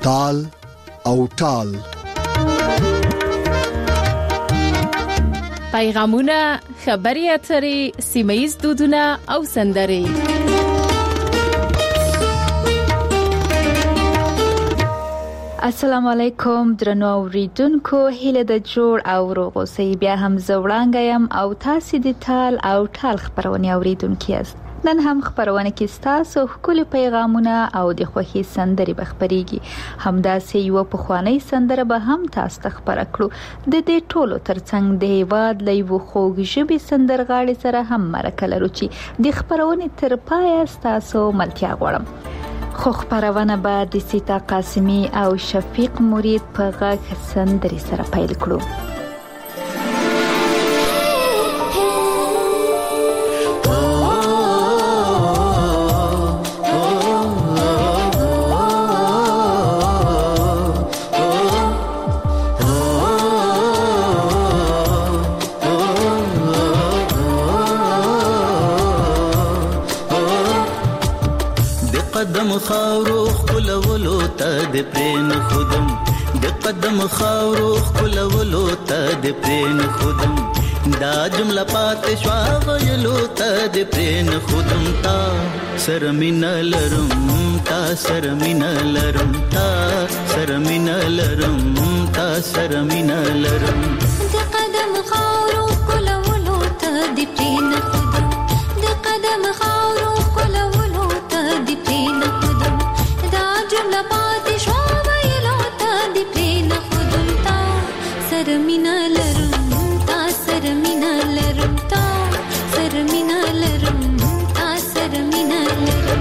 تال او ټال. پیغامونه، خبري اترې، سیمه‌ییز دودونه او سندرې. السلام علیکم درنو اوریدونکو، هیله د جوړ او روغ اوسئ. بیا هم زه وړاندې یم او تاسو د تال او ټال خبرونه اوریدونکو یاست. نن هم خبرونه کې تاسو ښکلي پیغامونه او د خوښي سندرې بخبريږي. همداسې یو پخوانی سندره به هم تاسو ته خبره کړو. د دې ټولو ترڅنګ د هیواد لیو خوږ ژبې سندرغاړي سره هم مرکه لرو چې د خبرونه تر پایه تاسو ملتیا غواړم. خو خبرونه به د سیتا قاسمی او شفیق مرید په غږ سندرې سره پیل کړو. قدم خاورو خلولو ته د پرین خودم، د قدم خاورو خلولو ته د پرین خودم، دا جمله پات شوا ویلو ته د پرین خودم. تا سر مين لرم، تا سر مين لرم، تا سر مين لرم، تا سر مين لرم. د قدم خاورو خلولو ته د پرین خودم، د قدم خاورو خلولو ته د پرین خودم، دا جمله پاتې شو ویلو ته د پرین خودم. تا سر مینا لرم، تا سر مینا لرم، تا سر مینا لرم، تا سر مینا لرم.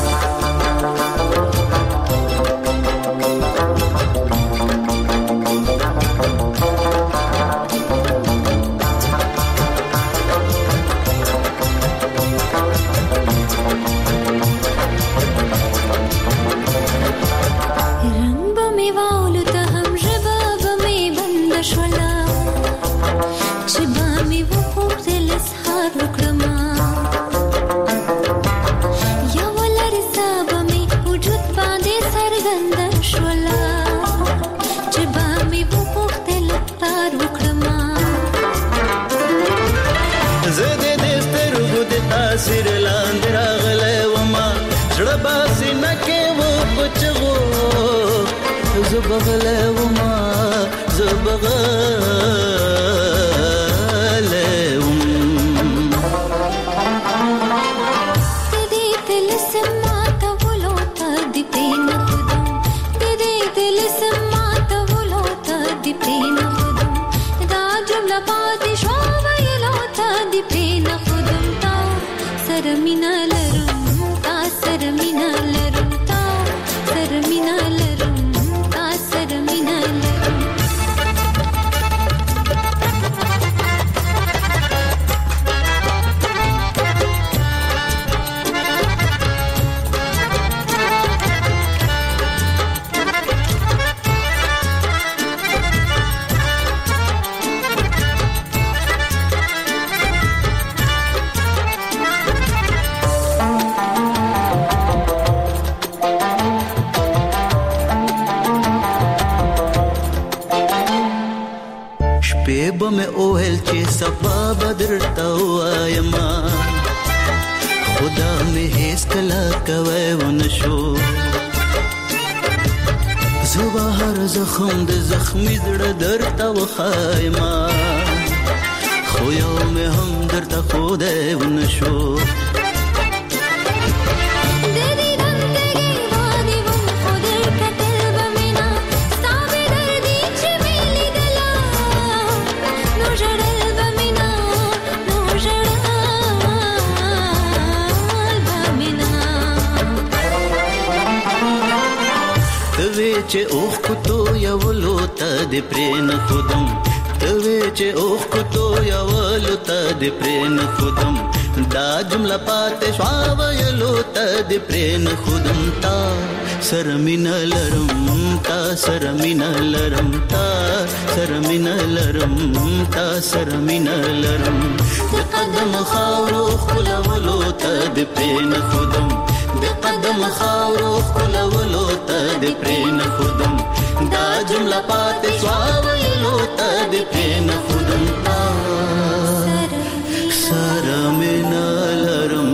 سر لاندې راغلی وما زړه باسي نکې و پچغو، زه بغلی وما زه بغلی وم. د دې طلسم ماتولو ته د پرین خودم، د دې طلسم ماتولو ته د پرین خودم، دا جمله پاتې شو ویلو ته د پرین خودم. سر مینا لرم، تا سر مینا لرم، تا سر مینا لرم، تا سر مینا لرم. به مې اوهل چې صفا بدر تا وایما، خدا مې هیڅ کله کوي ونشو. زه هر زخم د زخمي زړه درته وخایما، خو یو مې هم درته خدای ونشو. چې اوخ کوتو یولو ته د پرین خودم، توی چې اوخ کوتو یولو ته د پرین خودم، دا جمله پاتې شوا ویلو ته د پرین خودم. تا سر مینا لرم، تا سر مینا لرم، تا سر مینا لرم، تا سر مینا لرم. د قدم خاورو خلولو ته د پرین خودم، د قدم خاورو خلولو ته د پرین خودم. جمله پاتې سوایلو ته د پرین خودم سره مینا لرم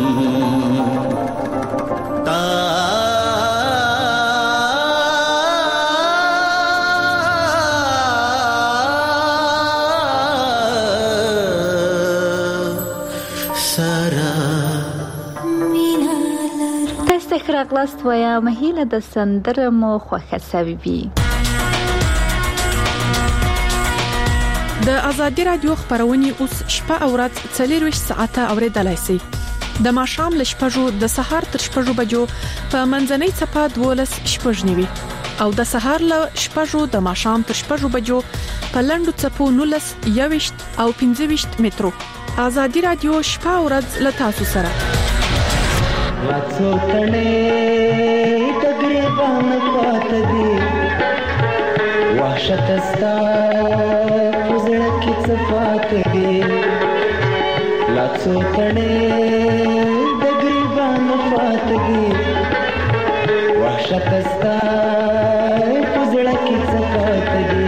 راغلاست وایم هیله د سندره مو خوښه سوي وي. د ازادي رادیو خبرونه اوس شپه او ورځ 24 ساعته اوریدلای شئ. د ماښام ل شپږو د سهار تر شپږو بجو په منځنۍ چپه 12 شپږ نیوي او د سهار ل شپږو د ماښام تر شپږو بجو په لندو چپو 19 21 او 25 مترو. ازادي رادیو شپه او ورځ ل تاسو سره. لاتو تڼې تقریبا پات دي وحشت استا پزړه کې صفات دي لاتو تڼې تقریبا پات دي وحشت استا پزړه کې صفات دي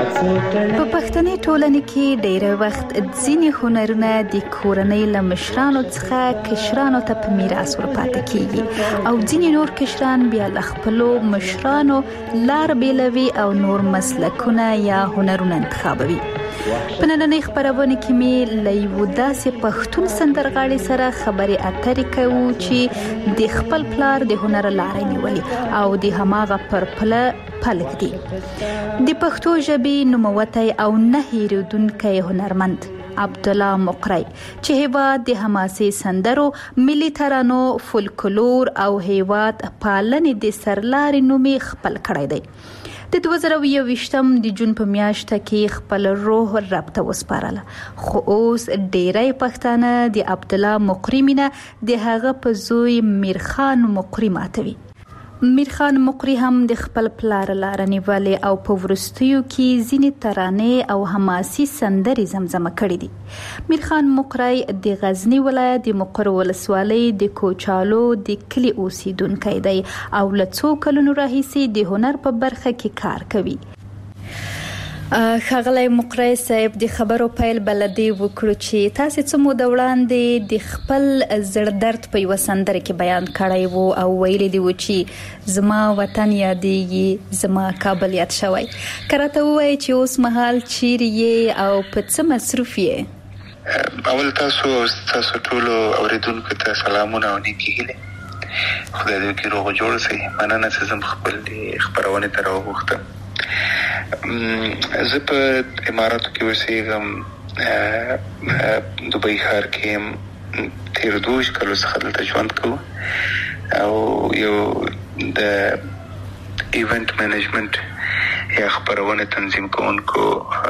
په پښتني ټولنه کې ډېر وخت ځینې هنرونه د کورنۍ له مشرانو څخه کشرانو ته په میراث ورپاتې کیږي او ځینې نور کشران بیا له خپلو مشرانو لار بیلوي او نور مسلکونه یا هنرونه انتخابوي. په نننۍ خبرونه کې مې له یو داسې پښتون سندرغاړي سره خبرې اترې کوو چې د خپل پلار د هنر لارې نیولې او د هماغه پر پله پلک دی. د پښتو ژبې نوموتی او نه هېرېدونکی هنرمند عبدالله مقری چې هیواد د حماسي سندرو، ملي ترانو، فولکلور او هیواد پالنې د سرلاري نومي خپل کړی دی. د 2021 د جون په میاشت کې خپل روح رب ته وسپارله، خو اوس ډېری پښتانه د عبدالله مقری مینه د هغه په زوی میرخان مقری ماتوي. میرخان مقری هم د خپل پلار لار نیولې او په ورستیو کې ځینې ترانې او حماسي سندرې زمزمه کړې دي. میرخان مقری د غزنی ولایت د مقر ولسوالۍ د کوچالو د کلی اوسیدونکی دی او له څو کلونو راهیسې د هنر په برخه کې کار کوي. ښاغلی مقری صاحب، د خبرو پیل بلدی وکړو چې تاسو څه موده وړاندې د خپل زړه درد په یو سندره کې بیان کړی وو او ویلي دی چې زما وطن یادېږي، زما کابل یاد شوی. کراته وایي چې اوس مهال چیرې یې او په څه مصروف یې؟ اول تاسو ټولو اوریدونکو ته سلامونه او نیکې هیلې. خدای دې وکړي روغ جوړ شئ. مننه چې زه خپل خپرونې ته راوغوښتم. زه په اماراتو کې اوسېږم، دوبۍ ښار کې تیر 2 کالو څخه دلته ژوند کوو او یو د ایونت مینجمنت یا خپرونې تنظیم کوونکو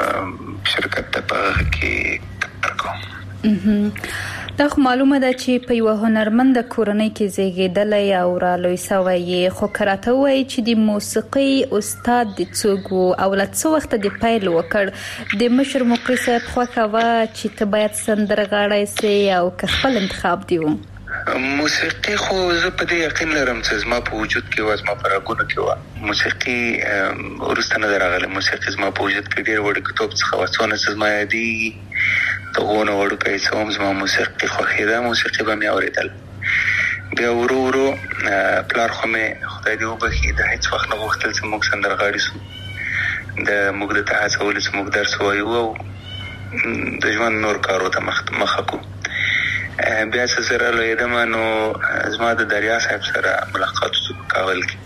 شرکت ته په هغه کې کار کوم. دا خو معلومه ده چې په یو هنرمند کورنۍ کې زیږیدلی او رالوی شوی، خو کراته وایي چې د موسیقي استاد د څوک و او له څه وخته د پیل وکړ. د مشر مقری صاحب خوښه وه چې ته باید سندرغاړی سې او که خپل انتخاب دی و؟ موسیقي خو زه په دې یقین لرم چې زما په وجود کې و، زما په رګونو کې و. موسیقي وروسته نه راغله. موسیقي زما په وجود کې ډېر وړوکتوب څخه و. څونه چې زما یادېږي د غونه وړوکی څه هم زما موسیقي خوښېده. موسیقي به مې اورېدل. بیا ورو ورو پلار خو مې خدای دې وبخي د هیڅ وخت نه غوښتل چې موږ سندرغاړي سو. موږ د ته هڅولو چې موږ درس ووایو او د ژوند نور کارو ته مخه کړو. بیا چې زه رالویدم نو زما د دریا صاحب سره ملاقات وشو په کابل کې.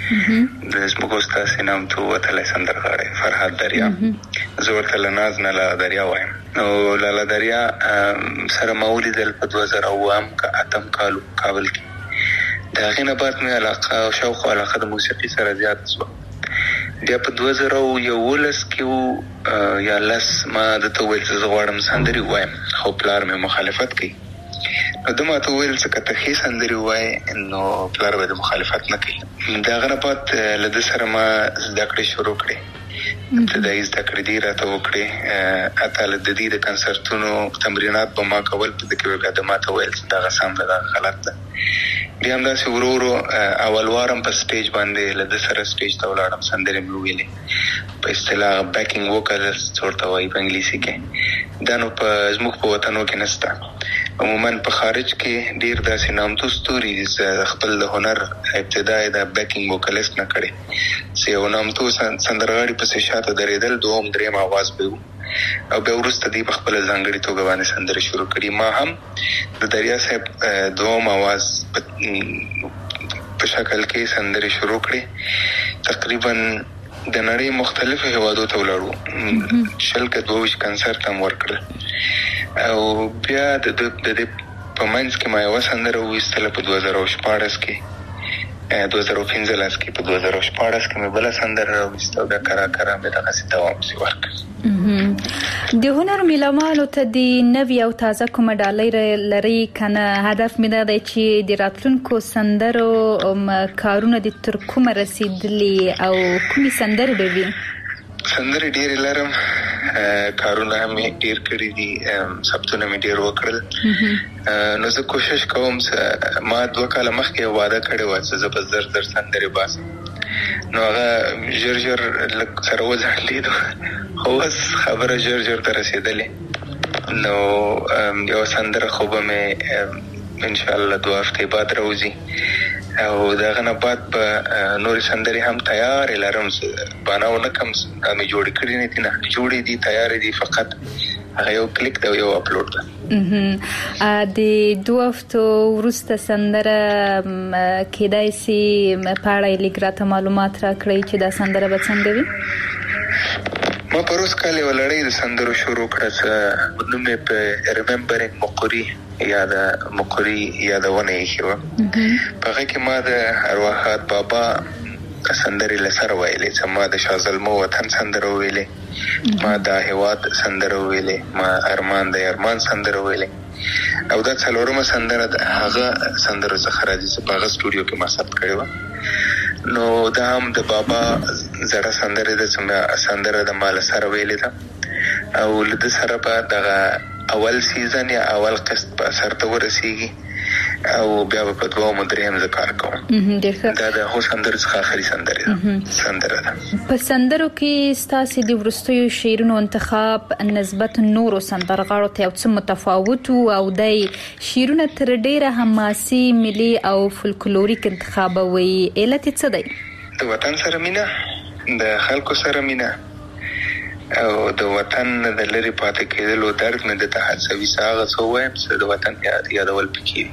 د زموږ استاد سینامتو وتلی سندرغاړی فرهاد دریا، زه ورته له ناز نه لاله دریا وایم. نو لاله دریا سره ما ولیدل په 2008 کالو کابل کې. د هغې نه بعد مې علاقه او شوق علاقه د موسیقي سره زیات شوه. بیا په 2011 کې یا 10 ما درته وویل چې زه غواړم سندرې ووایم، خو پلار مې مخالفت کوي. نو ده ماته وویل چې که ته ښې سندرې ووایې نو پلار به د مخالفت نه کوي. د هغه نه بعد له ده سره ما زده کړې شروع کړې. ابتدایي زده کړې دې راته وکړې. حتی له د دې د کنسرتونو تمرینات به ما کول، په ده کې به بیا ده ماته ویل چې دغه سم ده، دغه غلط ده. بیا همداسې ورو ورو اول وارم په سټیج باندې له ده سره سټیج ته ولاړم. سندرې مې وویلې په اصطلاح بیکینګ ووکلسټ ورته وایي په انګلیسي کې. دا نو زموږ په وطنو کې نشته. عموما په خارج کې ډېر داسې نامتو ستوري دي خپل د هنر ابتدا یې د بیکینګ ووکلسټ نه کړې، چې یو نامتو سندرغاړي پسې شاته درېدل، دوم درېم اواز به و او بیا وروسته دوی په خپله ځانګړې توګه باندې سندرې شروع کړي. ما هم د دریا صاحب دوم اواز په شکل کې سندرې شروع کړې. تقریبا د نړۍ مختلفو هیوادو ته ولاړو. 22 کنسرت هم ورکړل او بیا د دې په منځ کې ما یوه سندره وویستله په 2014 کې. 2015 کې په 2014 کې مې بله سندره راویسته او بیا کرا مې دغسې دوام پسې ورکړ. د هنر میلمانو ته د نوي او تازه کومه ډالۍ لري که نه؟ هدف مې دا دی چې د راتلونکو سندرو کارونه د تر کومه رسېدلي او کومې سندرې به وي؟ سندرې ډېرې لرم، کارونه هم ډېر کړي دي، ثبتونه مې ډېر وکړل. نو زه کوشش کوم چې ما 2 کاله مخکې واده کړې وه چې زه به زر سندرې باسم نو هغه ژر لږ سره وځنډېدو خو اوس خبره ژر ته رسېدلې. نو یو سندره خو به مې انشاءالله 2 هفتې بعد راوځي او دغه نه بعد به نورې سندرې هم تیارې لرم. باناو نه کم مې جوړې کړي نه دي، نه جوړې دي، تیارې دي، فقط هغه یو کلیک دی او یو اپلوډ ده. د 2 هفتو وروسته سندره کېدای شي په اړه یې لږ راته معلومات راکړئ چې دا سندره به څنګه وي؟ ما پروس کال یو لړۍ د سندرو شروع کړه چې نوم یې په ریممبرینګ مقري یا د مقري یادونه ایښې وه. په هغه کې ما د ارواحات بابا سندرې له سره ویلې، چې ما د شاه زلمو وطن سندره ویلې، ما د هېواد سندره ویلې، ما ارمان د ارمان سندره ویلې، او دا 4مه سندره د هغه سندرو څخه راځي چې په هغه سټوډیو کې ما ثبت کړې وه. نو دا هم د بابا زړه سندره ده چې سندره د ما له سره ویلې ده، او له ده سره به دغه اول سیزن یا اول قسط به سر ته ورسیږي او بیا به په 2 او 3 زه کار کوم. دا د هغو سندرو څخه آخري سندره ده. په سندرو کې ستاسې د وروستیو شعرونو انتخاب نسبت نورو سندرغاړو ته یو څه متفاوت او د شعرونه تر ډیره حماسي، ملي او فولکلوریک انتخابوي. علت څه دی؟ د وطن سره مینه، د خلکو سره مینه او د وطن د لري پاتې کېدلو درد نه د تحسوي ساغه څو وایم چې د وطن یادول پکې.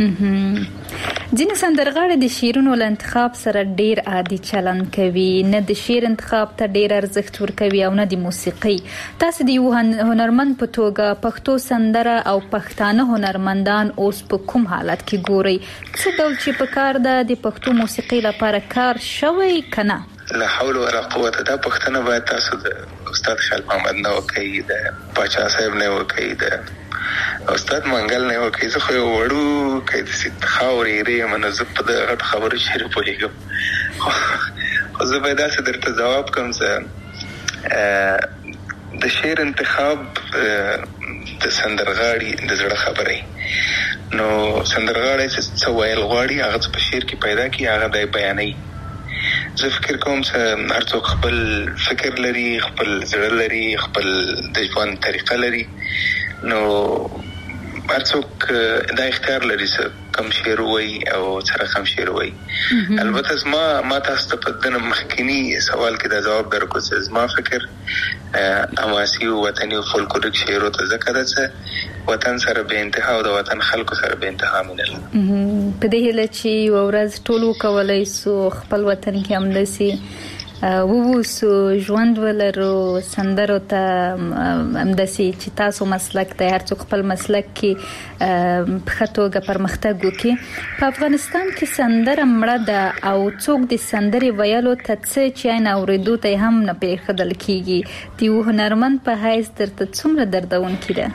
ځینې سندرغاړي د شعرونو له انتخاب سره ډیر عادي چلند کوي، نه د شعر انتخاب ته ډیر ارزښت ورکوي او نه د موسیقي. تاسو د یو هنرمند په توګه پښتو سندره او پښتانه هنرمندان اوس په کوم حالت کې ګوري؟ څه ډول چې په کار ده د پښتو موسیقي لپاره کار شوی کنه؟ لا حول ولا قوه. دا پښتنه باید تاسو د استاد خال محمد نه وکړي، د پاچا صاحب نه وکړي، د استاد منګل نه وکړي. زه خو یو وړو کې د سید خاورې ری منه زه په دغه خبرو شریف پوهیږم، خو زه باید داسې درته ځواب کوم چې د شعر انتخاب د سندرغاړي د زړه خبرې. نو سندرغاړي چې څه ویل غواړي هغه په شعر کې پیدا کړي، هغه د بیانوي. زه فکر کوم چې هر څوک خپل فکر لري، خپل زړه لري، خپل د ژوند طریقه لري. نو هر څوک دا اختیار لري چې کم شعر وایي او څه رقم شعر وایي. البته ما تاسو ته په دنه مخکینی سوال کې دا جواب درکو چې زما فکر حماسي او وطني او فولکلوریک شعرو ته ځکه ده چې وطن سره به انتها او د وطن خلکو سره به انتها مینه لري. په دې هیله چې یو ورځ ټول وکولای سو خپل وطن کې همداسي ووسو ژوند ولرو، سندرو ته همداسي چې تاسو مسلک دی، هر څوک خپل مسلک کې په توګه پرمختګ وکړي. په افغانستان کې سندره مړه ده او څوک د سندرې ویلو ته څه چې نه اورېدو ته هم نه پرېښودل کېږي. د یو هنرمند په حیث درته څومره دردونکې ده؟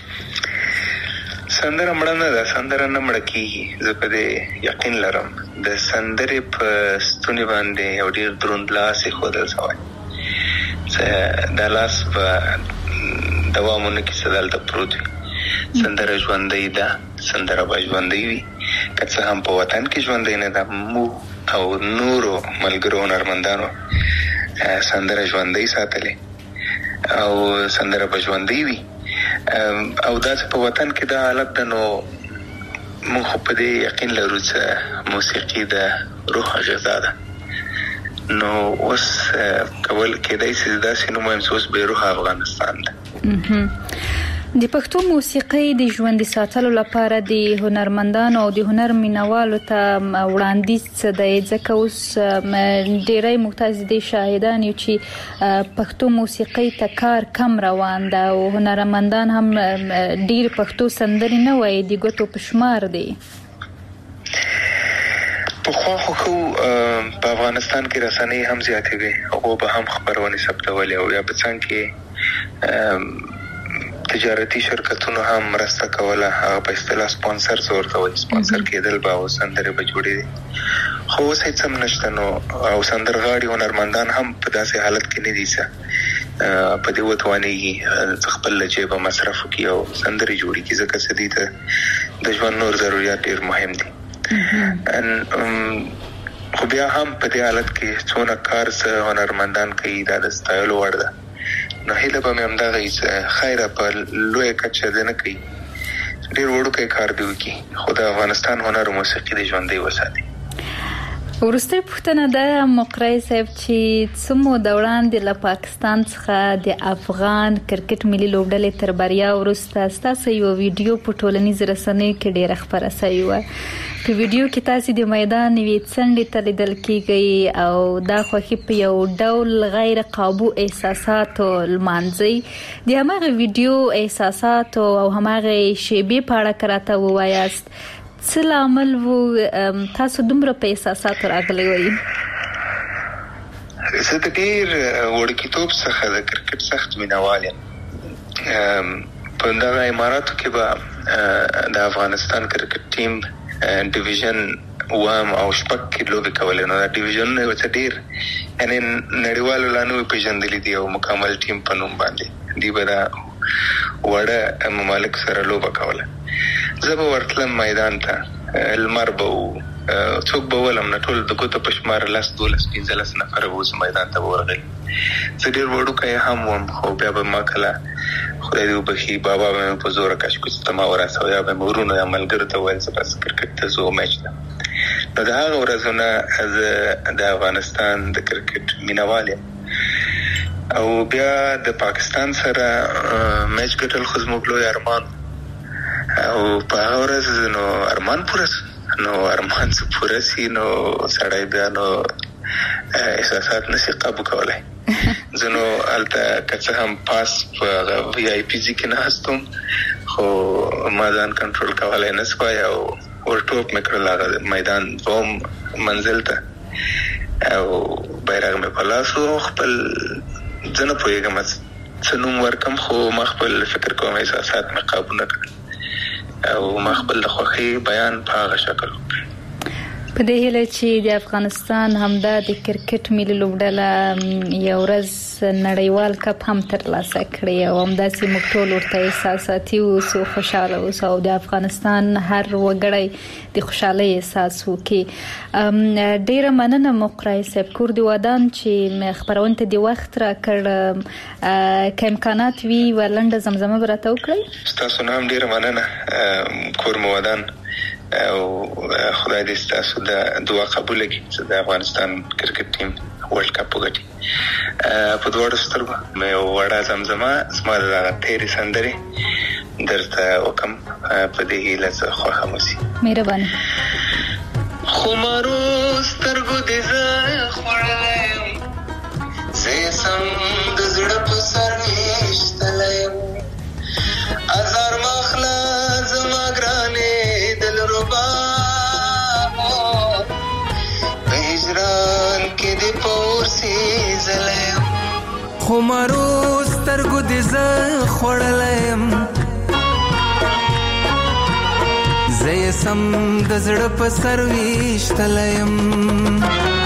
سندره مړه نه ده، سندره نه مړه کېږي. زه په دې یقین لرم. د سندرې په ستوني باندې یو ډېر دروند لاس ایښودل شوی چې دا لاس به دوام ونه کړي، چې دلته پروت وي. سندره ژوندۍ ده، سندره به ژوندۍ وي، که څه هم په وطن کې ژوندۍ نه ده. موږ او نورو ملګرو هنرمندانو سندره ژوندۍ ساتلې او سندره به ژوندۍ وي. او دا چې په وطن کې دا حالت ده، نو موږ په دې یقین لرو چې موسیقي د روح غذا ده. نو اوس کول کېدای شي داسې نو مهم اوس به روح افغانستان ده. د پښتو موسیقۍ د ژوندۍ ساتلو لپاره د هنرمندانو او د هنر مینوالو ته وړاندیز څه دی؟ ځکه اوس ډېری موږ تاسې د شاهدان یو چې پښتو موسیقۍ ته کار کم روان ده او هنرمندان هم ډېر پښتو سندرې نه وایي، د ګوتو په شمار دی. پخوا خو په افغانستان کې رسنۍ هم زیاتې وي، هغو به هم خبرونې ثبتولې او یا په څنګ کې تجارتي شرکتونو هم مرسته کوله. هغه په اصطلاح سپانسرز ورته وایي، سپانسر کېدل به او سندرې به جوړېدې. خو اوس هېڅ هم نشته. نو او سندرغاړي هنرمندان هم په داسې حالت کې نه دي چې په دې وتوانېږي خپل له جیبه مصرف وکړي او سندرې جوړې کړي، ځکه چې دې ته د ژوند نور ضرورت ډېر مهم دي. خو بیا هم په دې حالت کې څونه کار څه هنرمندان کوي دا د ستایلو وړ ده. نو هیله به مې همدغه وي خیره په لویه کچه دې نه کوي، ډېر وړوکی کار دې وکړي خو د افغانستان هنر او موسیقي دې ژوندی وساتي. وروستۍ پوښتنه ده مقری صاحب چې څه موده وړاندې له پاکستان څخه د افغان کرکټ ملي لوبډلې تر بریا وروسته ستاسو یو ویډیو په ټولنیزو رسنیو کې ډېره خپره شوې وه. په ویډیو کې تاسو د میدان یوې څنډې ته لیدل کیږئ او دا خوښي په یو ډول غیر قابو احساساتو لمانځئ. د هماغه ویډیو احساسات او هماغه شیبې په اړه که راته ووایاست څه لامل و تاسو دومره په احساساتو راغلی وئ؟ زه د ډېر وړکیتوب څخه د کرکټ سخت مینهوال یم. په دغه اماراتو کې به د افغانستان کرکټ ټیم ډیویژن وام او شپږ کې لوبې کولې. نو دا ډیویژنونه یو څه ډېر یعنې نړیوالو لا نه وي پېژندلي دي او مکمل ټیم په نوم باندې دوی به دا وړه ممالک سره لوبه کوله. زه به ورتلم میدان ته، لمر به و، څوک به ولم نه، ټول د ګوتو په شمار 10 12 15 نفره به اوس میدان ته به ورغلي. زه ډېر وړوکی هم وم خو بیا به ما کله خدای دې وبخي بابا به مې په زوره کاشکوچ ته ما ورسوه یا به مې ورونو یا ملګرو ته وویل زه بس کرکټ ته ځو میچ ته. نو د هغه ورځو نه زه د افغانستان د کرکټ مینهوال یم او بیا د پاکستان سره میچ ګټل خو زموږ لوی ارمان او په هغه ورځ نو ارمان پوره شو. نو ارمان څه پوره شي نو سړی بیا نو احساسات نشي قابو کولی. زه نو هلته که څه هم پاس په هغه وی آی پي جي کې ناست وم خو ما ځان کنټرول کولی نه سوای او ورټوپ مې کړل هغه میدان دوم منزل ته او بیرغ مې په لاس و. خپل زه نه پوهېږم څه نوم ورکم خو ما خپل فکر کوم احساسات مې قابو نه کړل او ما خپل د خوښۍ بیان په هغه شکل وکړ. په دې هیله چې د افغانستان همدا د کرکټ ملي لوبډله یو ورځ نړیوال کپ هم ترلاسه کړي او همداسې موږ ټول ورته احساساتي اوسو، خوشحاله اوسو او د افغانستان هر وګړی د خوشحالۍ احساس وکړي. ډیره مننه مقری صاحب، کور دې ودان چې خپرونې ته د وخت راکړ. که امکانات وي یوه لنډه زمزمه به راته وکړئ؟ ستاسو نه هم ډیره مننه، کور مو ودان او خدای دې ستاسو د دعا قبول کړي چې د افغانستان کرکټ ټیم ورلد کپ وګټي. په دواړو سترګو مې یو وړه زمزمه زما د هغه تېرې سندرې درته وکړم په دې هیله چې خوښه مو شي. مهرباني. خمارو سترګو دې زه خوړلی یم، زه یې سم د زړه په سر ویشتلی یم، ازار مخله زما ګرانې دلربا په هجران کې دې په اور سیزلی یم. خمارو سترګو دې زه خوړلی یم، زه یې سم د زړه په سر ویشتلی یم،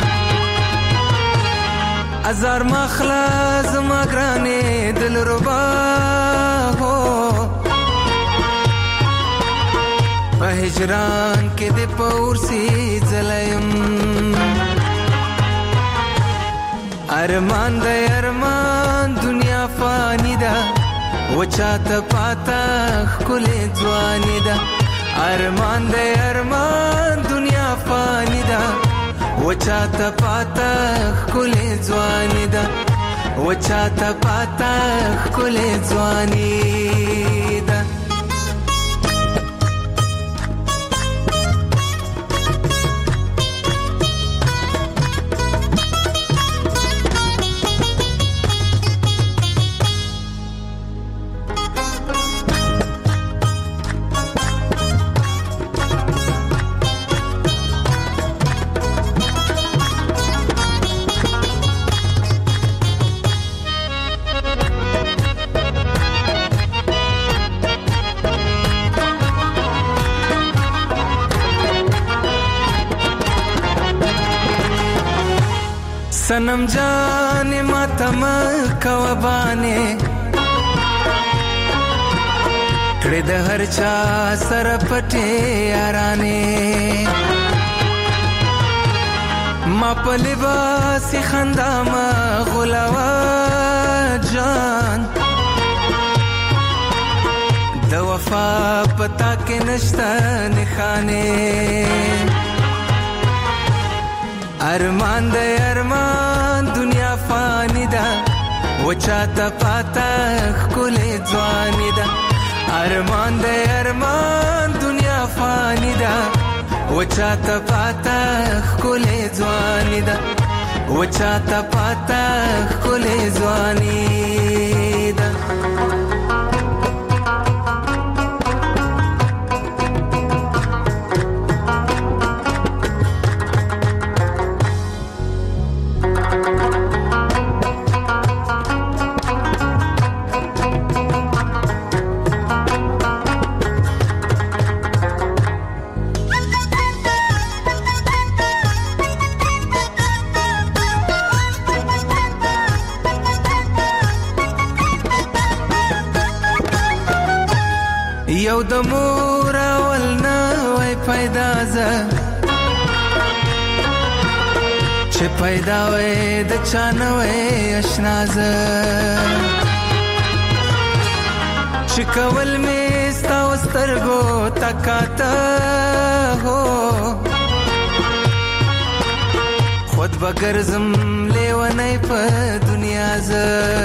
ازار مخله زما ګرانې دلربا په هجران کې دې په اور سیزلی یم. ارمان دی ارمان دنیا فانی ده و چاته پاته ښکلې ځواني ده. ارمان دی ارمان دنیا فانی ده و چاته پاته ښکلې ځواني ده، و چاته پاته ښکلې ځواني ده. सनम जाने मातम कवबाने कड़े द हर चा सर पटे याराने ما په لباس خندا ما غلاوه جان د وفا پتا کې نشته نخانه ارمان د ارمان دنیا فانی ده وچاته پاتا خلې ځواني ده ارمان د ارمان دنیا فانی ده وچاته پاتا خلې ځواني ده وچاته پاتا خلې ځواني ده یو د مور اول نه وای پیدا زه چې پیدا وای د چا نه وای اشنا زه چې کول مې ستا سترګو تکاته هو خود بګرځم لیونی په دنیا زه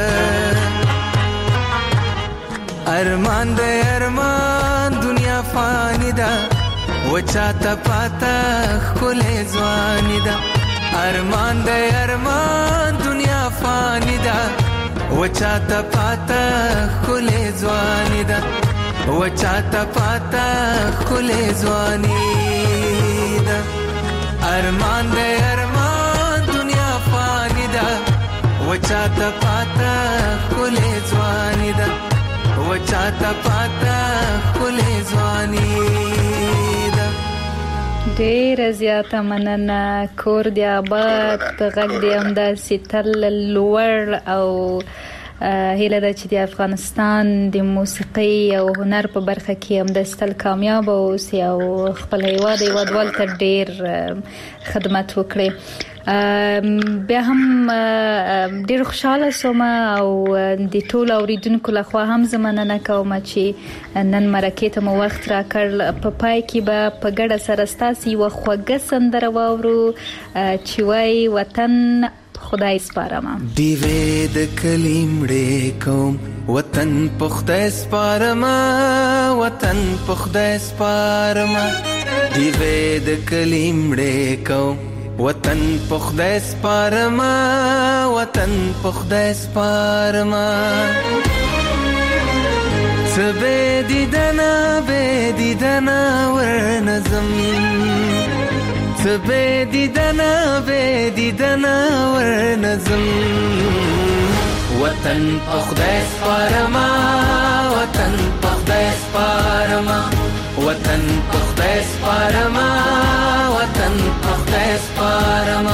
ارمان د ارمان دنیا فانی ده وچاته پاتا خلې ځواني ده ارمان د ارمان دنیا فانی ده وچاته پاتا خلې ځواني ده وچاته پاتا خلې ځواني ده ارمان د ارمان دنیا فانی ده وچاته پاتا خلې ځواني ده وچاته پاتا خلې ځواني ده ډېر زیاته مننه کور دی آباد غږ دی همداسې تل لوړ او هیله ده چې د افغانستان د موسیقي او هنر په برخه کې همداسې تل کامیاب اوسي او خپل هیوادوال ته ډېر خدمت وکړي بیا هم ډېر خوشاله شوم او د ټولو اوریدونکو لخوا هم زه مننه کوم چې نن مرکې ته مو وخت راکړ په پای کې به په ګډه سره ستاسې یوه خوږه سندره واورو چې وایي وطن خدای سپارم دیوې د کلي مړې کوم وطن په خدای سپارم وطن په خدای سپارم دیوې د کلي مړې کوم وطن په خدای سپارم وطن په خدای سپارم څه به دیدنه ورنظم څه به دیدنه ورنظم وطن په خدای سپارم وطن په خدای سپارم وطن په خدای سپارم وطن په خدای سپارم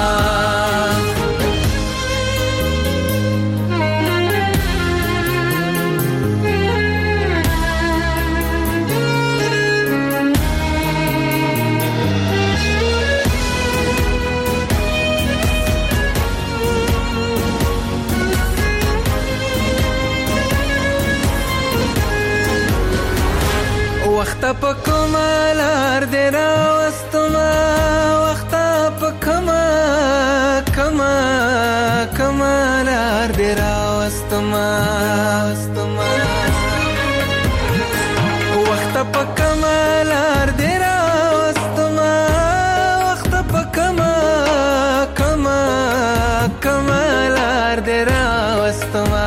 وخت په کوملار دې راوستما وخت په کوملار دې راوستما وخت په کوملار دې راوستما وخت په کوملار دې راوستما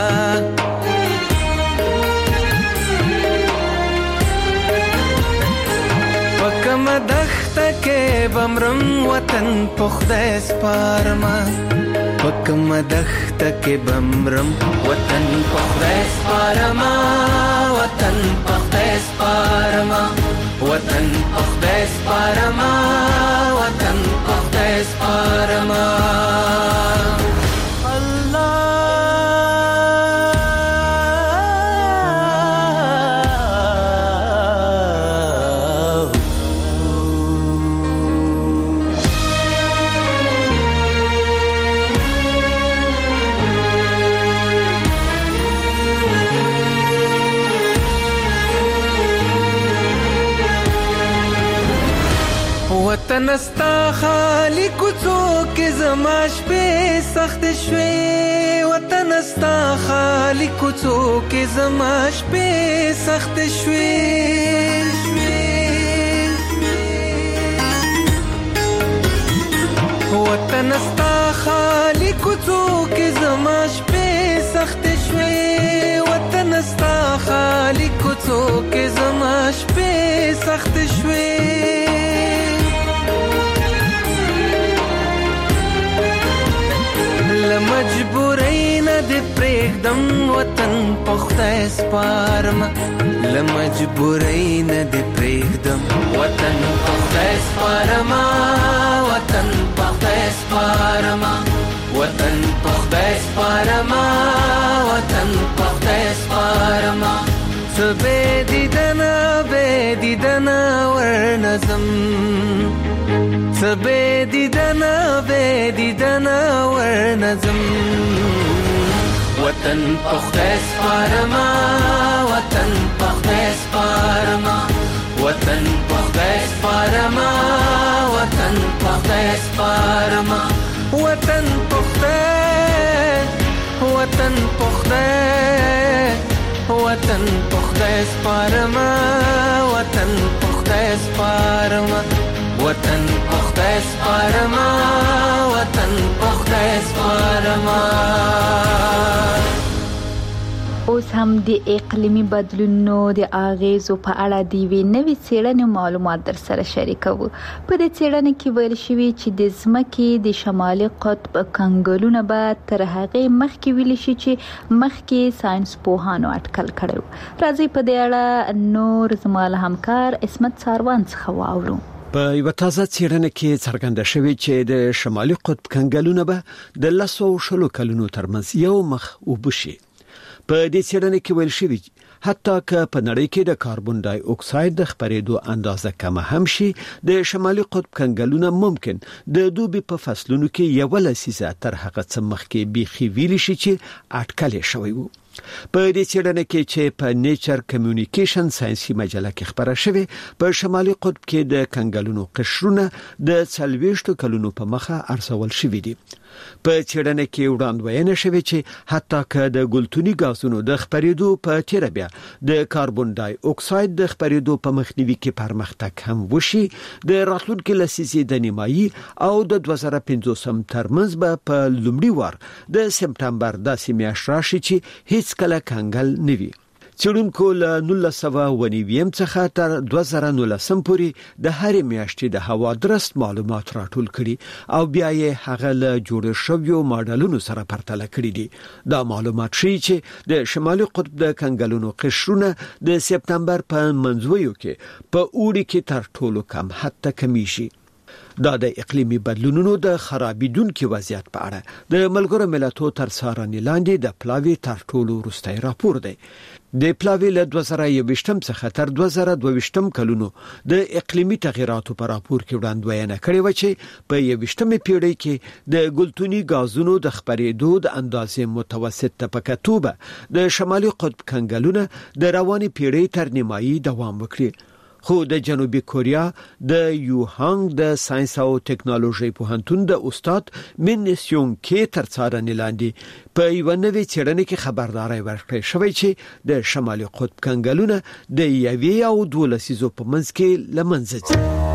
دخته کې بمرم وطن په خدای سپارم پکم دخته کې بمرم وطن په خدای سپارم وطن په خدای سپارم وطن په خدای سپارم وطن په خدای سپارم وطن استا خالی کوڅو کې زما شپې سخت شوې وطن استا خالی کوڅو کې زما شپې سخت شوې وطن استا خالی کوڅو کې زما شپې سخت شوې وطن استا خالی کوڅو کې زما شپې سخت شوې لمجبورین د پرېږدم وطن په خدای سپارم لمجبورین د پرېږدم وطن په خدای سپارم وطن په خدای سپارم وطن په خدای سپارم وطن په خدای سپارم به دیدنا ورنظم به دیدنا ورنظم وطن په خدای سپارم وطن په خدای سپارم وطن په خدای سپارم وطن په خدای سپارم وطن په خدای وطن په خدای وطن په خدای سپارم وطن په خدای سپارم وطن په خدای سپارم وطن په خدای سپارم اوس هم د اقلیمي بدلونونو د اغیزو په اړه د وی نوې څېړنې معلومات در سره شریکوو. په دې څېړنه کې ویل شوی چې د ځمکې د شمالي قطب کنګلونه به تر هغه مخکې ویل شي چې مخکې ساينس پوهانو اټکل کړو. راځي په دې اړه نور زموږ همکار اسمت ساروان څخه واورو. په یو تازه څېړنه کې څرګنده شوی چې د شمالي قطب کنګلونه به د 100 کلونو ترمنځ یو مخ وبشي. په دې څېړنه کې ویل شوی حتی که په نړۍ کې د کاربن ډای اکساید د خپرېدو اندازه کم هم شي د شمالي قطب کنګلونه ممکن د دوبي په فصلونو کې یو لسیزه تر هغه څه مخکې بيخي ویل شي چې اټکل شوی وو. په دې څېړنه کې چې په نیچر کمیونیکیشن ساينسي مجله کې خبره شوه په شمالي قطب کې د کنګلونو قشرونه د 40 کلونو په مخه ارسول شوې دي. په څېړنه کې وړاندوینه شوه چې حتی که د ګلتوني غازونو د خپرېدو په تیر بیا د کاربن ډای اکساید د خپرېدو په مخنیوي کې پرمختګ هم وشي د راتلونکو لسیزې د نیمایي او د 2050 ترمنځ به په لومړي وار د سپتمبر داسې میاشت راشي چې هیڅ کله کنګل نوي. څېړونکو له 1990 څخه تر 2019 پورې د هرې میاشتې د هوا درست معلومات راټول کړي او بیا یې هغه له جوړ شویو ماډلونو سره پرتله کړي دي. دا معلومات ښیي چې د شمالي قطب د کنګلونو قشرونه د سپتمبر په منځویو کې په اوړي کې تر ټولو کم حتی کمیږي. دا د اقلیمي بدلونونو د خرابېدونکو وضعیت په اړه د ملګرو ملتونو تر څارنې لاندې د پلاوی تر ټولو وروستی راپور دی. د پلاوی له 2020 څخه تر 2022 کلونو د اقلیمي تغیراتو په راپور کې وړاندوینه کړې و چې په 21مې پیړۍ کې د ګلتوني غازونو د خپرېدو د اندازې متوسط طبقه د شمالي قطب کنګلونه د رواني پیړۍ تر نیمایي دوام وکړي. خو د جنوبي کوریا د یوهانګ د ساينس او ټکنالوژي پوهنتون د استاد منسیون کې تر څارنې لاندې په یو نوې څېړنه کې خبرداري ورکړې شوې چې د شمالي قطب کنګلونه د 1 او 2 لسیزو په منځ کې لمنځه ځي.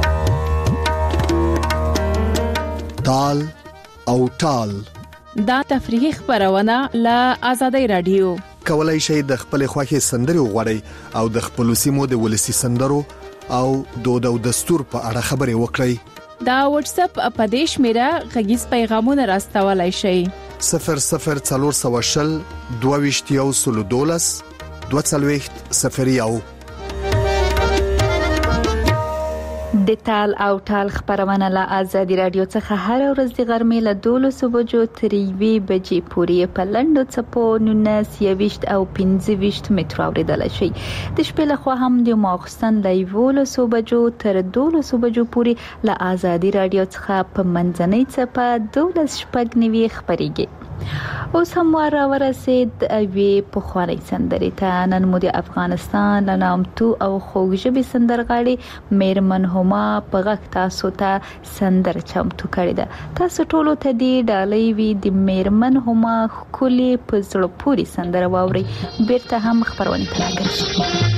تال او ټال دا تفریحي خبرونه له آزادۍ رادیو. کولای شئ د خپل خوښي سندري وغوړئ او د خپل سیمو د ولسی سندرو او دود او دستور په اړه خبري وکړئ. دا واتس اپ اپدیش میرا غږیز پیغامونه راستولای شئ. 00420 22 240 د تال او ټال خبرونه له آزادي رادیو څخه هر ورځ د غرمې له 12 بجو تر 1 بجې پورې په لندو چپو 19 او 15 متر اوریدل شي. د شپې له خوا هم د ماخستن له 12 بجو تر 12 بجو پورې له آزادي رادیو څخه په منځنۍ چپه 12 شپږ نیوي خبريږي. اوس هم ورسید وی په خواني سندري ته. نن مو د افغانستان لنامتو او خوږژبي سندرغاړي میرمن هما په غږ تاسو ته سندر چمتو کړی ده. تاسو ټول ته دی ډالۍ وی د میرمن هما خولي په زړه پوري سندر واوري. بیرته هم خبرونه تراګرځي.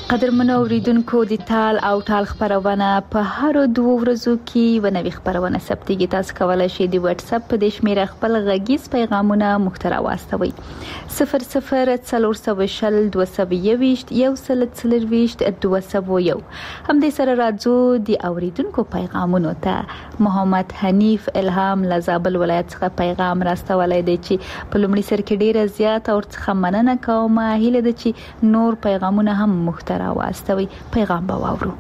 قدرمنو اوریدونکو د تال او ټال خبرونه په هر 2 ورځو کې ونوي خبرونه ثبتېږي. تاسو کولای شئ د واتس اپ په د شمیره خپل غږیز پیغامونه محتوا واستوي 0040 222 140 هم د سره راځو د اوریدونکو پیغامونو ته. محمد حنیف الهام لزابل ولایت څخه پیغام راستولای دی چې په لومړي سر کې ډیره زیات او څخه مننه کوم. هیله ده چې نور پیغامونه هم محتوا واستوي. پیغام به واورو.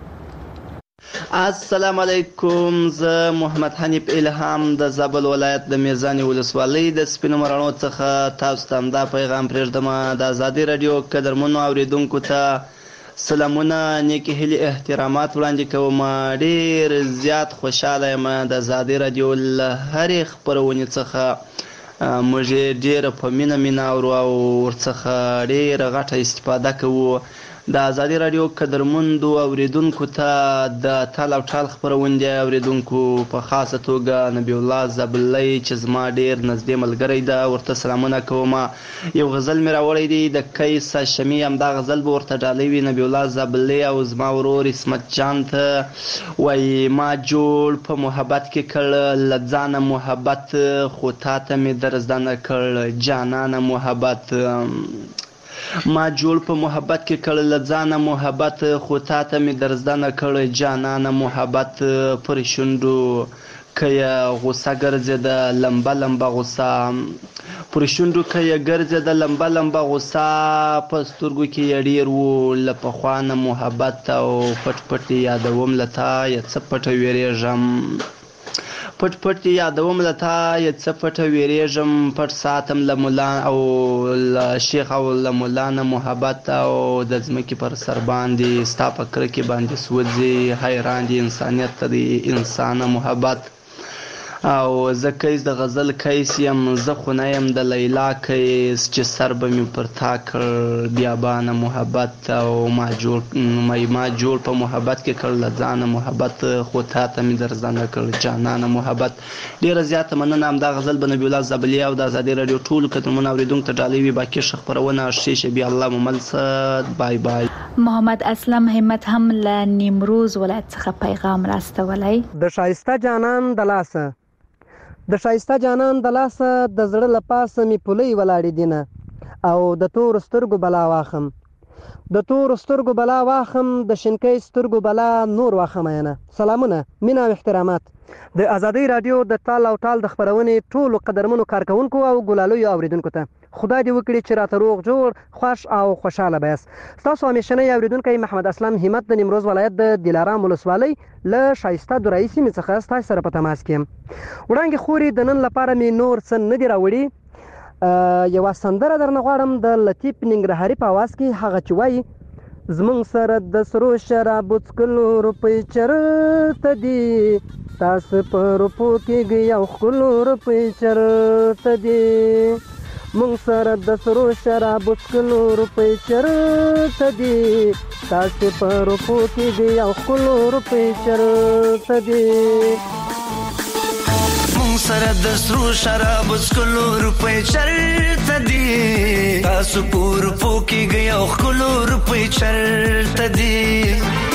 السلام علیکم. زه محمد حنیف الهام د زابل ولایت د میرزانی ولسوالۍ د سپینو مرانو څخه تاسو ته دا پیغام پرېږدم. د آزادي رادیو قدرمنو اوریدونکو ته سلامونه، نیکی هیلې، احترامات وړاندې کوم. ډیر زیات خوشاله یم د آزادي رادیو له هرې خپرونې څخه. موږ ډیر په مینه اورو او ورڅخه ډیره غټه استفاده کوو. د آزادي رادیو قدرمندو اوریدونکو ته د تال او ټال خپرونې اوریدونکو په خاصه توګه نبی الله زابلی چې زما ډیر نږدې ملګری ده، ورته سلامونه کوم. یو غزل مې راوړی دی د کیس شمی، همدا غزل به ورته ډالۍ وي نبی الله زابلی او زما ورور اسمت جان ته. وایي ما جوړ په محبت کې کړ له ځانه محبت، خو تا ته مې در زده نه کړ جانانه محبت. ما جوړ په محبت کې کړ له ځانه محبت، خو تا ته مې در زده نه کړ جانانه محبت. پر شونډو که یې غوسه ګرځېده لمبه لمبه غوسه، پر شونډو که یې ګرځېده لمبه لمبه غوسه، په سترګو کې یې ډېر و له پخوا نه محبت. او پټ پټ یادوم له تا یې څه پټه ویرېږم، پټ پټ یادوم له تا یې څه پټه ویرېږم. پټ ساتم له ملا او له شیخ او له مولا نه محبت. او د ځمکې پر سر باندې ستا په کرکې باندې سوځي، حیران دي انسانیت ته د انسانه محبت. او زه کیس د غزل کیس یم، زه خو نه یم د لیلا کیس چې سر به مې پر تا کړ بیابانه محبت. او ما جوړ په محبت کې کړ له ځانه محبت، خو تا ته مې در زده نه کړ جانانه محبت. ډیره زیاته مننه. همدا غزل به نبی الله زابلی او د آزادي رادیو ټولو قدرمنو اوریدونکو ته ډالۍ وي. باقي ښه خپرونه شیشه بیا الله مملصد. بای بای. محمد اسلم همت هم له نیمروز ولایت څخه پیغام راستولی. د شایسته جانان د لاسه، د شایسته جانان د لاسه، د زړه له پاسه می پولۍ ولاړې دینه، او د تور سترګو بلا واخم، د تور سترګو بلا واخم، د شینکۍ سترګو بلا نور واخم. ینه سلامونه، مینا او احترامات. د آزادي رادیو د تال او ټال د خبرونې ټولو قدرمنو کارکونکو او ګلالیو اوریدونکو ته خدای دې وکړي چې راته روغ جوړ خوش او خوشاله بیاست. تاسو همیشنی اوریدونکي محمد اسلم همت د نیمروز ولایت د دلارام ولسوالۍ له شایسته درایي سیمې څخه ستاسو سره په تماس کې یم. وړاندې خوري د نن لپاره مې نور څه نه دي راوړي. یوه سندره درنه غواړم د لطیف ننګرهاري په اواز کې، هغه چې وایي زمونږ سره د سرو شرابو څښلو روپۍ چېرته دي، تاسو په روپو کېږئ او ښکلو روپۍ چېرته دي، مونږ سره د سرو شرابو څښلو روپۍ چېرته دي، تاسو په روپو کېږئ او ښکلو روپۍ چېرته دي. مونږ سره د سرو شرابو څښلو روپۍ چېرته دي، تاسو په روپو کېږئ او ښکلو روپۍ چېرته دي.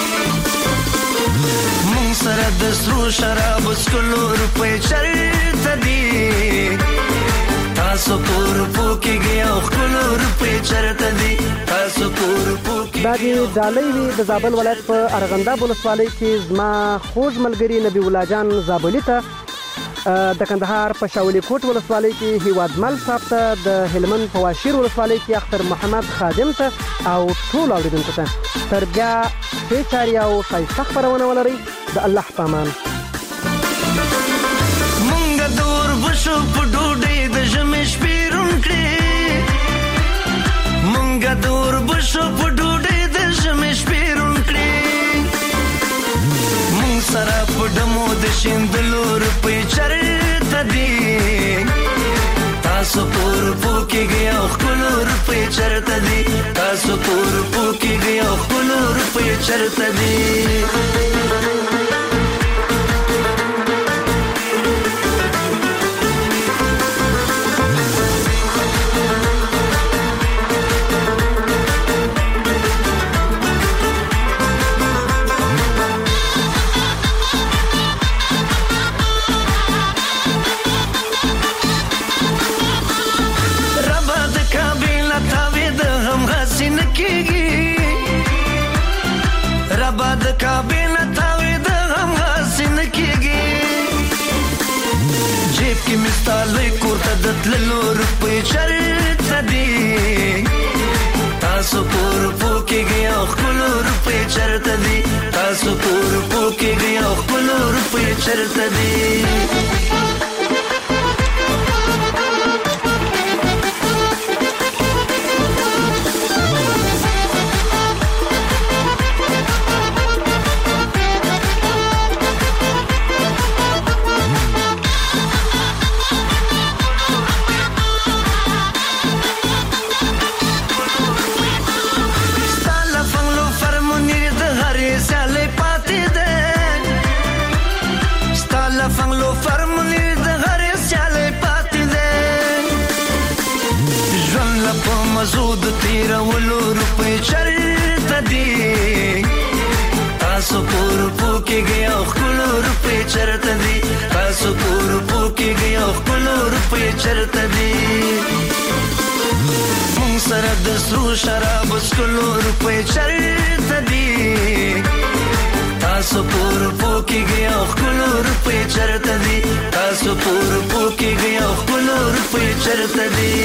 مونږ سره د سرو شرابو څښلو روپۍ چېرته دي، تاسو په روپو کېږئ او ښکلو روپۍ چېرته دي، تاسو په روپو کېږئ. دا د ډالۍ وي د زابل ولایت په ارغنداب ولسوالۍ کې زما خوږ ملګري نبی الله جان زابلي ته، د کندهار په شاولي کوټ ولسوالۍ کې هیوادمل صاحب ته، د هلمند په واشیر ولسوالۍ کې اختر محمد خادم ته او ټول اوریدونکو ته تر بیا ښې چارې او ښایسته خپرونه ولرئ. د الله په امان. مونږ د اوربشو په ډوډۍ د ژمي شپې روڼ کړې، مونږ د اوربشو په ډوډۍ د ژمي شپې روڼ کړې، مونږ سره په ډمو د شیندلو روپۍ چېرته دي، تاسو په روپو کېږئ او ښکلو روپۍ چېرته دي، تاسو په روپو کېږئ او ښکلو روپۍ چېرته دي. جیب کې مستالوي کورته د تللو روپۍ چرته دي تاسو پور پوکېږئ او خپلو روپۍ چرته دي تاسو پور پوکېږئ او خپلو روپۍ چرته دي زود تیرولو روپۍ چرته دي تاسو پور پوکېږئ او خپلو روپۍ چرته دي تاسو پور پوکېږئ او خپلو روپۍ چرته دي مونږ سره د سرو شرابو څښلو روپۍ چرته دي تاسو پور پوکېږئ او خپلو روپۍ چرته دي تاسو پور پوکېږئ او خپلو روپۍ چرته دي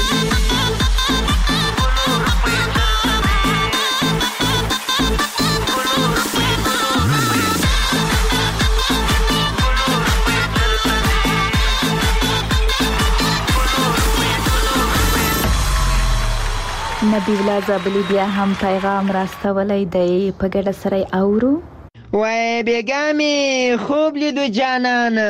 نبی الله زابلی بیا هم پیغام راستولی دی په ګډه سره اورو وای بیګامې خوب لیدو جانانه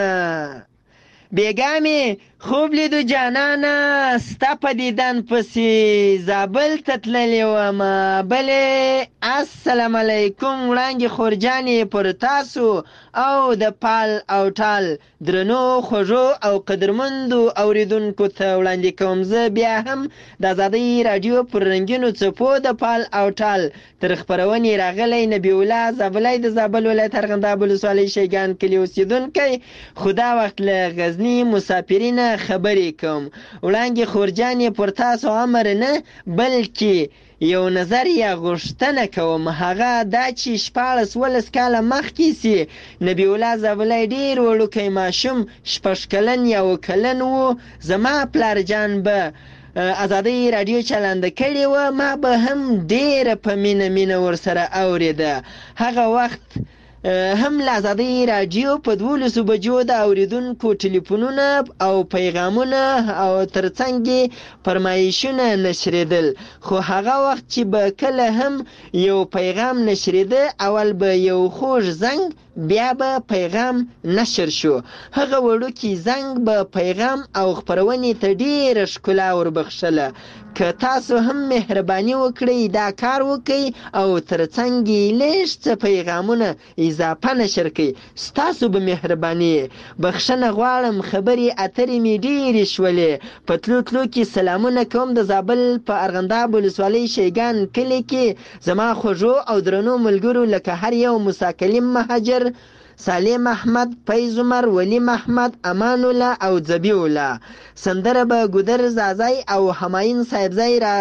بیګامې خوب لیدو جانانه ستا په دیدن پسې زابل ته تللې ومه بلې السلام علیکم وړانګې خورجانې پر تاسو او د پال او ټال درنو خوږو او قدرمندو اوریدونکو ته وړاندې کوم زه بیا هم د ازادۍ راډیو پر رنګینو څپو د پال او ټال تر خپرونې راغلی نبی الله زابلی د زابل ولایت ارغنداب ولسوالۍ شیګان کلي اوسېدونکی خو دا وخت له غزني مسافرینه خبرې کوم وړانګې خورجانې پر تاسو امر نه بلکې یو نظر یا غوښتنه کوم هغه دا چې 14 کاله مخکې سي نبی الله زابلی ډېر وړوکی ماشوم 6 کلن یا 7 کلن و زما پلارجان به ازادۍ راډیو چلنده کړې وه ما به هم ډېره په مینه ورسره اورېده هغه وخت هم له ازادۍ راډیو په 12 بجو د اوریدونکو ټلیفونونه او پیغامونه او ترڅنګ فرمایشونه نشریدل خو هغه وخت چې به کله هم یو پیغام نشریده اول به یو خوږ زنګ بیا به پیغام نشر شو هغه وړوکی زنګ به پیغام او خپرونې ته ډېره ښکلا وربخښله که تاسو هم مهرباني وکړئ دا کار وکړئ او ترڅنګ یې لږ څه پیغامونه اضافه نشر کړئ ستاسو به مهرباني بخښنه غواړم خبرې اترې مې ډېرې شولې په تلو کې سلامونه کوم د زابل په ارغنداب ولسوالۍ شیګان کلي کې زما خوږو او درنو ملګرو لکه هر یو مساکلم مهاجر سالم احمد فیض عمر ولی محمد امان الله او ذبی الله سندره به ګودر زازای او همایون صاحبزای را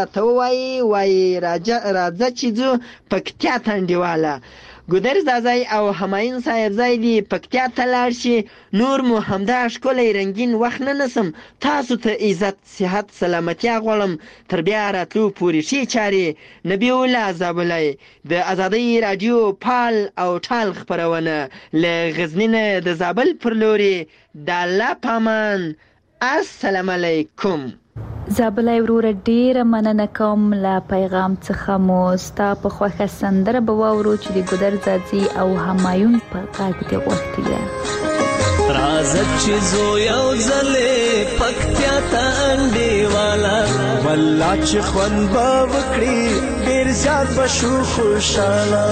توای راځه چې ځو پکتیا تنډیواله ګودر زازای او همایون صاحبزای دی پکتیا ته لاړ شي نور مو همدا ښکلی رنګین وخت نه نسم تاسو ته عزت صحت سلامتیا غواړم تر بیا راتلو پورې ښې چارې نبی الله زابلی د ازادۍ راډیو پال او ټال خپرونه له غزني نه د زابل پر لوري د الله پامان السلام علیکم زابلی وروره ډیره مننه کوم له پیغام څخه مو ستا په خوښه سندره به واورو چې د ګودر زازي او همایون په غږ دې غوښتې ده راځه چې زو یو ځلې پکتیا ته انډیواله والله چې خوند به وکړي ډېر زیات به شو خوشحاله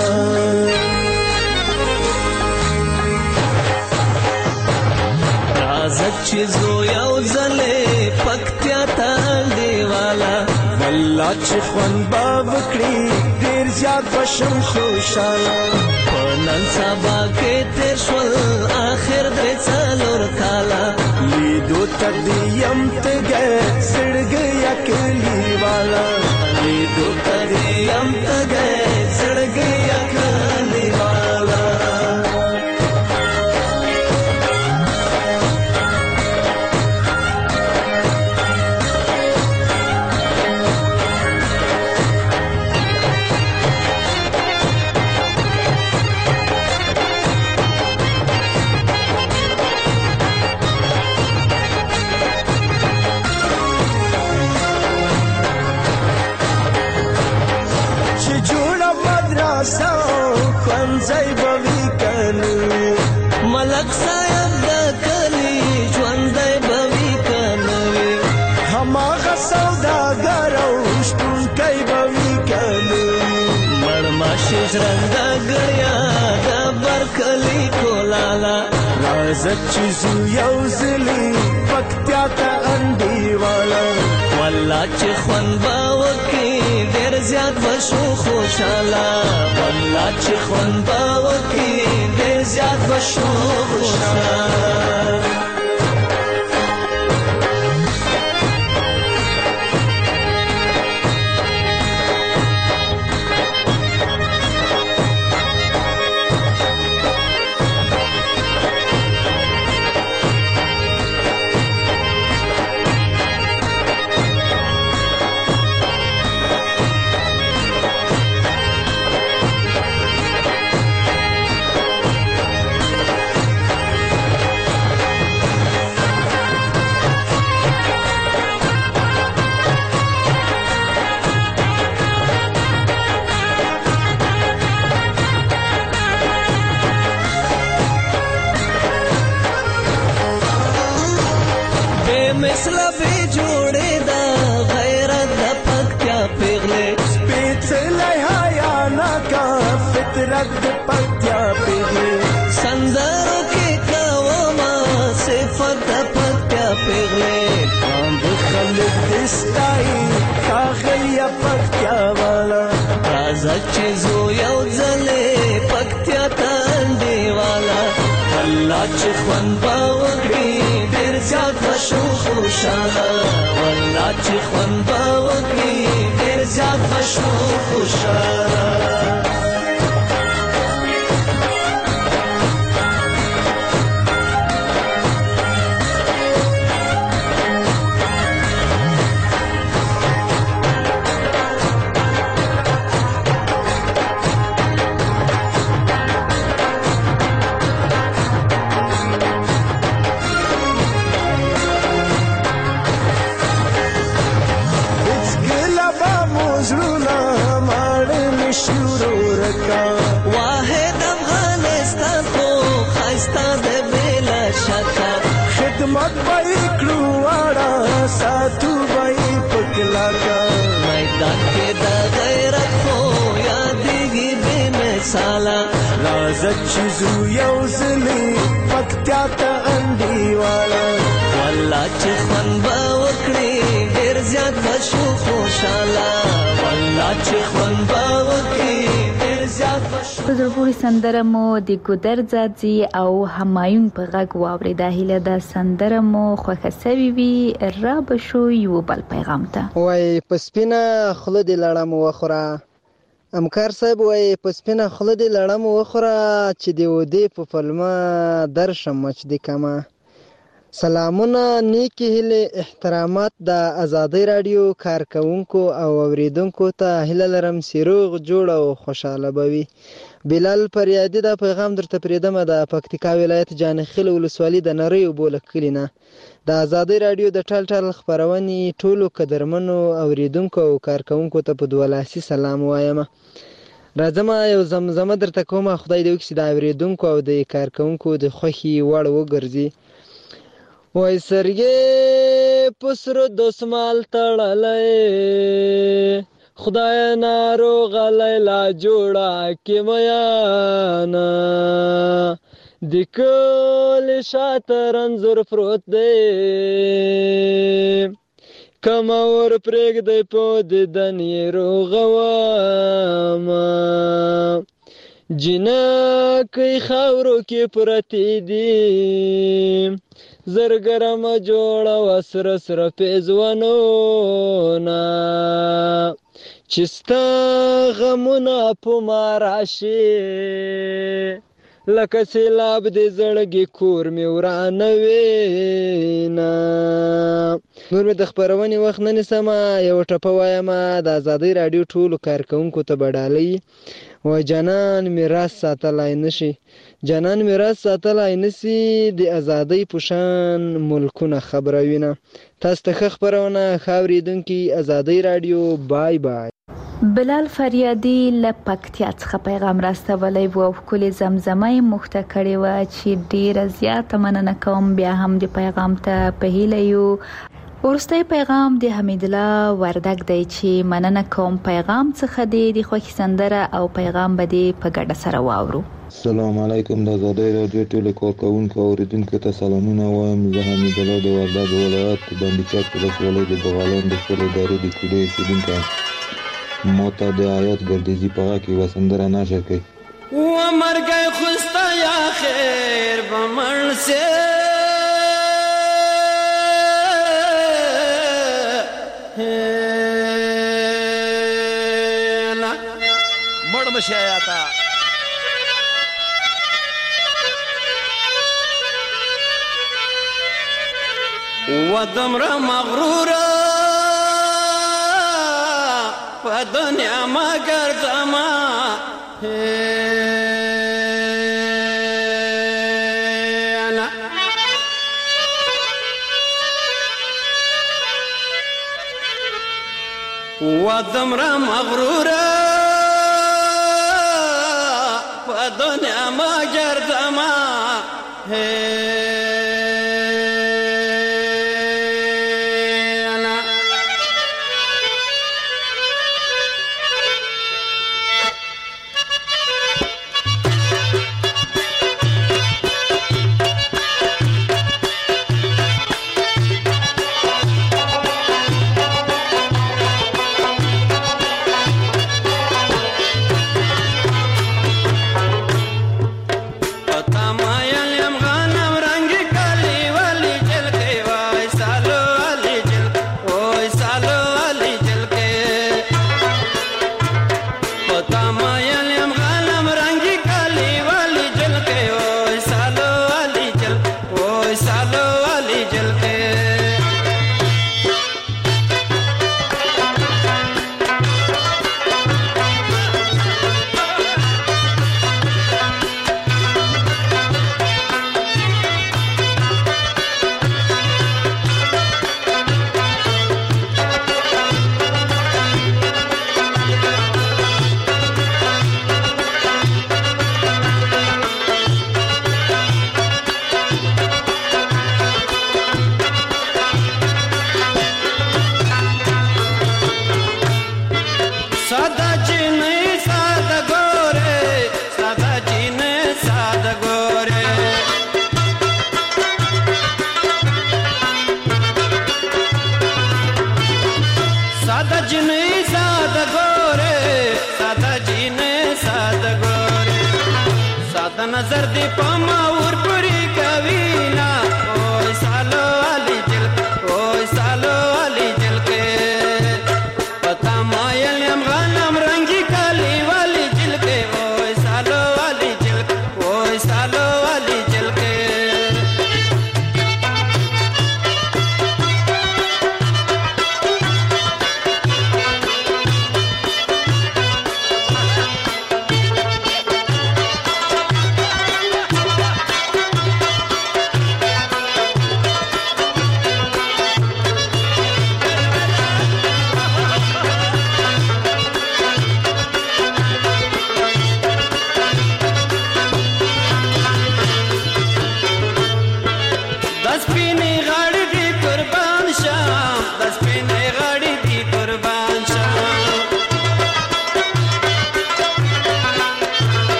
راځه چې زو یو ځلې پکتیا ته انډیواله والله چې خوند به وکړي ډېر زیات به شم خوشحاله په نن سبا کې تېر شول آخر درې څلور کاله لیدو ته دې یم تږی زړګیه کلیواله لیدو ته دې یم تږی زړګیه کلیواله ځای به وي کنه ملک صاحب د کلی ژوندی به وي کنه هماغه سوداګر او شپونکی به وي کنه مړماشي ژرنده ګړیا د برکلي کولاله راځه چې زو یو ځلي پکتیا ته انډیواله والله چې خوند به وکړي ډېر زیات به شو خوشحاله والله چې خوند به وکړي ډېر زیات به شو خوشحاله مثلا به جوړې دا غیرت د پکتیا پیغلې سپېڅلی حیا ناکه فطرت د پکتیا پیغلې سندرو کې کومه صفت د پکتیا پیغلې باندې خلک دې ستایي ښاغلیه پکتیا والا راځه چې زو یو ځلې پکتیا ته انډیواله والله چې خوند به وکړي ډېر زیات به شو خوشحاله والله چې خوند به وکړي ډېر زیات به شو خوشحاله واحد افغانستان خو خایسته د بلا شکه خدمت به یې کړو واړه ساتو به یې په کلاکه میدان کې د غیرت خو یادېږي بې مثاله راځه چې زو یو ځلې پکتیا ته انډیواله والله چې خوند به وکړي ډېر زیات به شو خوشحاله والله چې خوند به وکړي په زړه پورې سندره مو د ګودر ځاځي او همایون په غږ واورېده. هیله ده سندره مو خوښه سوې وي. را به شو یو بل پیغام ته. وای په سپینه خوله دې لړم وخوره، همکار صاحب وای په سپینه خوله دې لړم وخوره چې د ودې په پلمه درشم مچ دې کمه. سلامونه، نیکی هیله، احترامات د آزادۍ رادیو کارکونکو او اوریدونکو ته. هیله لرم سیروغ جوړ او خوشاله بوي. بلال پریادي دا پیغام درته پریدم د پکتیکا ولایت جانخیل ولسوالۍ د نری وبول کلینا. د آزادۍ رادیو د ټال ټال خبرونې ټولو قدرمنو اوریدونکو او کارکونکو ته په دولاسي سلام وایم. راځم یو زمزمه درته کوم، خدای دې وکړي د اوریدونکو او د کارکونکو د خوښي وړ وګرځي. وای سرګې پسرو دسمال تړلې، خدای ناروغ لیلا جوړه کې میانا، د کل شاته رنځور پروت دی، کما ور پرېږدی په دیدن یې روغواما، جنکۍ خاورو کې پرتې دي، زرګرم جوړه و سره سره پیزوانونه، چې ستا غمونه په ما راشي، لکه سیلاب د زړګي کور مې ورانوینه. نور مې د خپرونې وخت نه نیسم، یو ټپه وایم د آزادۍ راډیو ټولو کارکونکو ته به ډالۍ. وای جانان میراث ساتلی نشي، جانان میراث ساتلی نشي، د آزادۍ په شان ملکونه خبروینه. تاسو ته ښه خپرونه ښه اورېدونکي. آزادۍ راډیو. بای بای. بلال فریادي له پکتیا څخه پیغام راستولی و او ښکلې زمزمه یې موږ ته کړې وه چې ډېره زیاته مننه کوم. بیا هم د پیغام ته په هیله یو. وروستی پیغام د حمیدالله وردګ دی چې مننه کوم پیغام څخه دی د خوښې سندره او پیغام به دې په ګډه سره واورو. السلام علیکم. د آزادۍ راډیو ټولو کارکوونکو او اوریدونکو ته سلامونه وایم. زه حمیدالله د وردګ ولایت بندیچک ولسوالۍ د بغلان د خپلې ادارې د کوډې اوسېدونکی یم. ما ته د آیات ګردیزي په غږ کې یوه سندره نشر کړئ. ومرګی خوسته یا خیر به مړ سې مړ مشي آیاتا ودمره مغروره په دنیا ما ګرځما ودمره مغروره په دنیا ما ګرځما نظر دی پما